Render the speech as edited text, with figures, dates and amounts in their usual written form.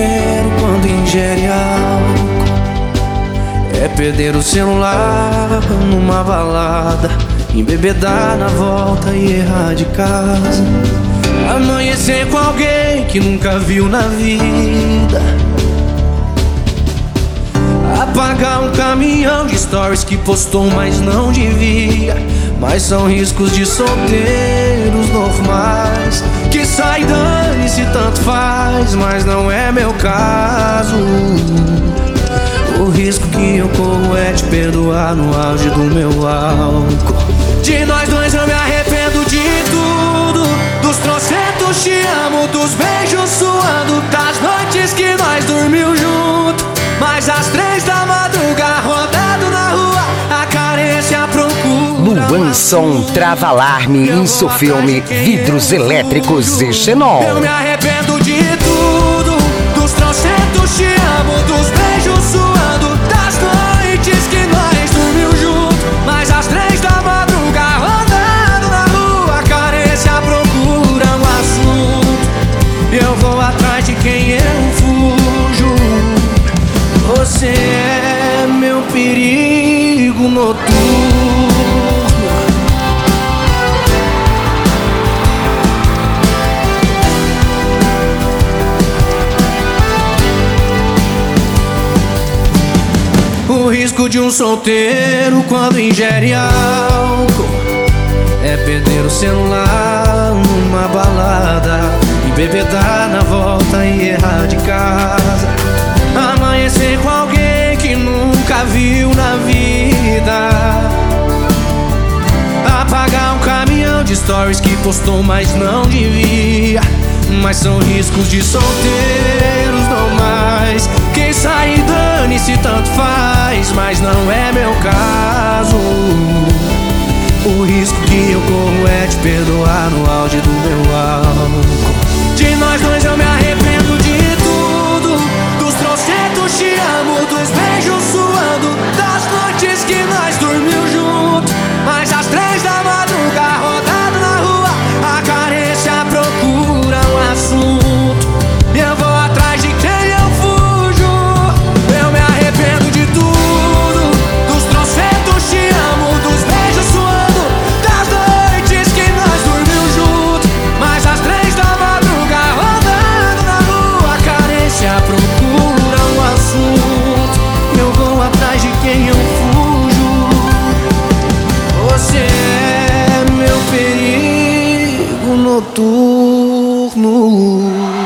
solteiro quando ingere álcool. É perder o celular numa balada, embebedar na volta e errar de casa. Amanhecer com alguém que nunca viu na vida. Apagar um caminhão de stories que postou, mas não devia. Mas são riscos de solteiros normais, que sai, dane-se, tanto faz, mas não é meu caso. O risco que eu corro é te perdoar no auge do meu álcool. De nós dois eu me arrependo de tudo, dos trocentos te amo, dos beijos suando, das noites que nós dormiu junto. Mas às 3 da madrugada, rodado na rua, a carência procura. Luanson trava alarme em seu filme Vidros Elétricos e Xenon. Eu me arrependo de tudo, dos trocentos te amo, dos beijos suando, das noites que nós dormiu junto. Mas às 3 da madrugada, rodando na rua, a carência procura um assunto. Eu vou atrás de quem eu fujo. Você é meu perigo noturno. O risco de um solteiro quando ingere álcool é perder o celular numa balada, embebedar na volta e errar de casa. Amanhecer com alguém que nunca viu na vida. Apagar um caminhão de stories que postou, mas não devia. Mas são riscos de solteiros normais, quem sai, dane-se, tanto faz, mas não é meu caso. O risco que eu corro é te perdoar no auge do meu álcool. De nós dois eu me arrependo de tudo, dos trocentos te amo, dos beijos suando, das noites que nós dormiu junto. Mas às 3 da madrugada, rodado na rua, a carência procura um assunto. Eu vou atrás de quem eu fujo. Eu me arrependo de tudo, dos trocentos te amo, dos beijos suando, das noites que nós dormiu junto. Mas às 3 da madrugada, rodando na rua, a carência procura um assunto. Eu vou atrás de quem eu fujo. Você é meu perigo noturno.